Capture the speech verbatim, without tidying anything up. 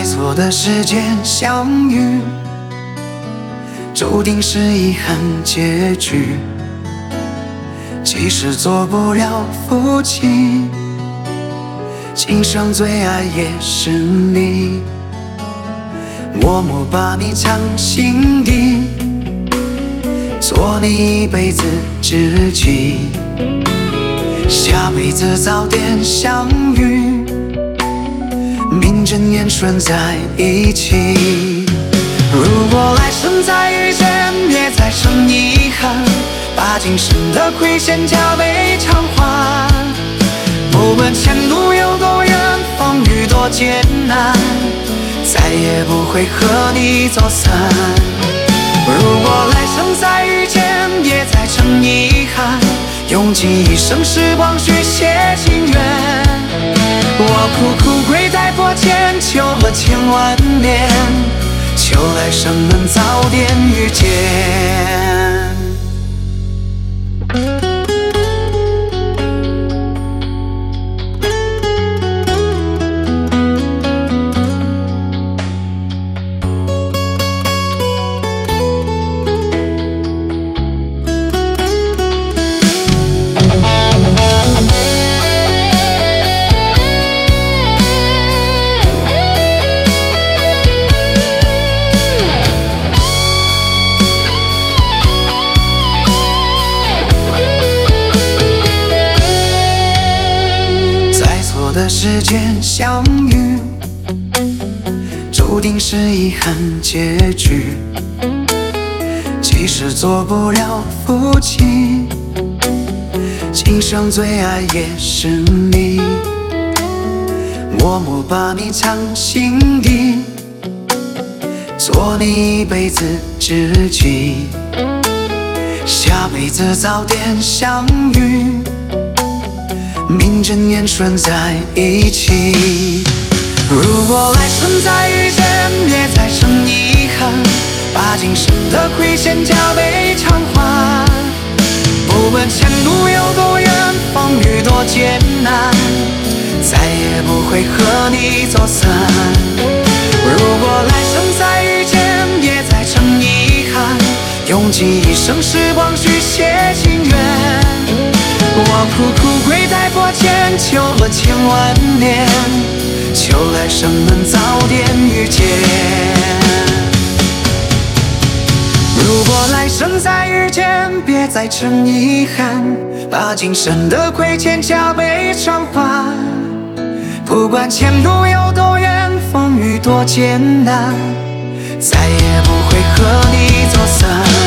错的时间相遇，注定是遗憾结局。即使做不了夫妻，今生最爱也是你。默默把你藏心底，做你一辈子知己。下辈子早点相遇，名正言顺在一起。如果来生再遇见，别再生遗憾，把今生的亏欠加倍偿还。不管前路有多远，风雨多艰难，再也不会和你走散。如果来生再遇见，别再成遗憾，用尽一生时光续写情缘。我苦苦跪在佛前，求了千万年，求来生能早点遇见。的时间相遇，注定是遗憾结局。即使做不了夫妻，今生最爱也是你。默默把你藏心底，做你一辈子知己。下辈子早点相遇，名正言顺在一起。如果来生再遇见，别再生遗憾，把今生的亏欠加倍偿还。不管前路有多远，风雨多艰难，再也不会和你走散。如果来生再遇见，别再成遗憾，用尽一生时光续写情缘。我苦苦跪在佛前，求了千万年，求来生能早点遇见。如果来生再遇见，别再成遗憾，把今生的亏欠加倍偿还。不管前路有多远，风雨多艰难，再也不会和你走散。